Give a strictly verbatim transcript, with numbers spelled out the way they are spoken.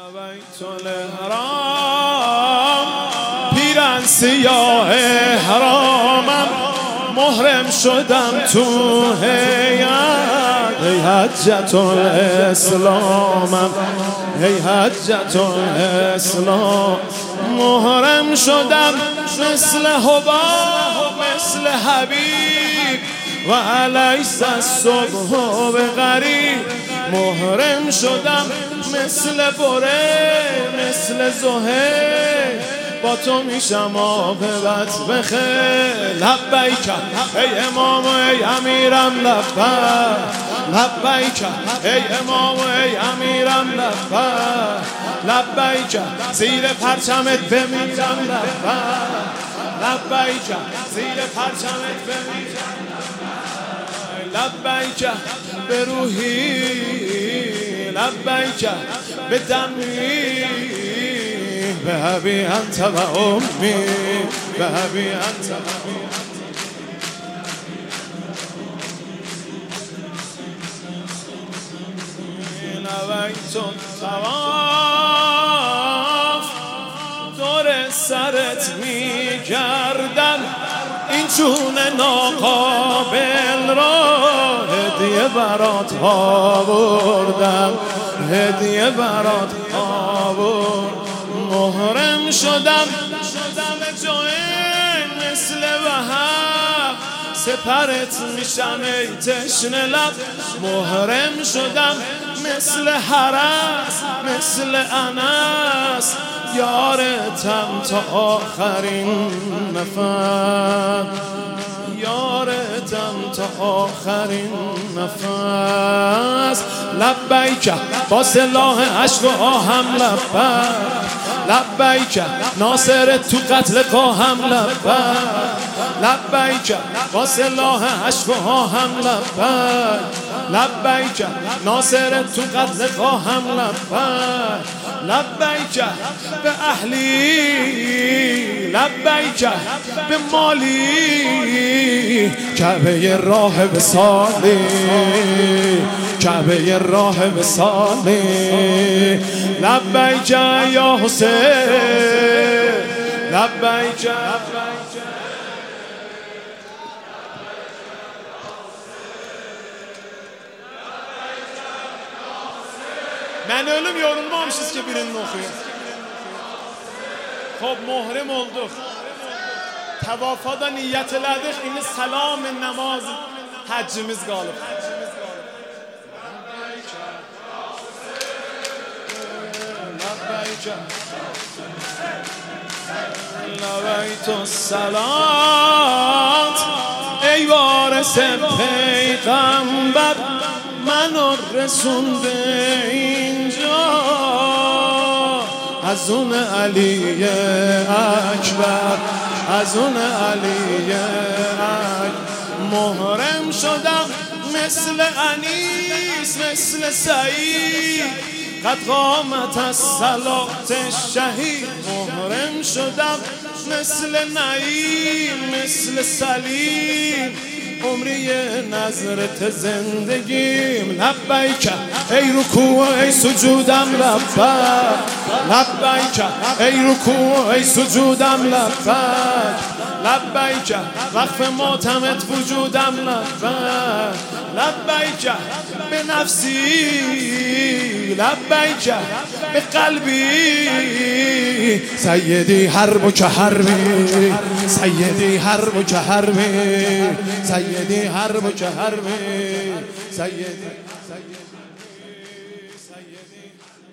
بیت الحرام پیرن سیاه حرامم محرم شدم تو هیئت ای حجت الاسلامم ای حجت الاسلام محرم شدم مثل حباب مثل حبیب و علیس الصبح بغریب محرم شدم مثل بره مثل زهیر با تو میشم عاقبت بخیر لبیک ای امام ای امیرم لبیک لبیک ای امام ای امیرم لبیک لبیک زیر پرچمت بمیرم لبیک لبیک زیر پرچمت بمیرم لبیک به روحی لبیک به دمی به ابی انت و امی به ابی انت و امی نویت طواف دور سرت میگردم این چون ناقابل را هدیه برات آوردم هدیه برات آوردم محرم شدم شدم جوین مثل وهب سپرت میشم ای تشنه لب محرم شدم مثل حرس مثل انس یارتم تا آخرین نفس یارتم تا آخرین نفس لبیک با سلاح عشق و آهم لبیک لبیک ناصر تو قتل قاهم لبیک لبیک با سلاح عشق و آهم لبیک لبیک ناصر تو قتل قاهم لبیک لبیک به اهلی لبیک به مالی کعبه راه وصالی کعبه راه وصالی لبیک یا حسین لبیک Ben ölüm yorulmamışız ki birinin okuyun. Xo'p muhrim olduk. Tavafada niyet elədik. İndi salam namaz haccimiz qalıb. Lavaytu salat ey varis peygamber منو رسونده اینجا از اون علی اکبر از اون علی اکبر محرم شدم مثل انیس مثل سعید قد قامت از صلات شهید محرم شدم مثل نعیم مثل سلیم عمری نظرت زندگیم لبیک ای رکوع ای سجودم لبیک لبیک ای رکوع ای سجودم لبیک لبیک وقف ماتمت وجودم لبیک لبیک به نفسی لبیک به قلبی سیدی حرب و که حربی سیدی حرب و که حربی سیدی حرب و که حربی سیدی سیدی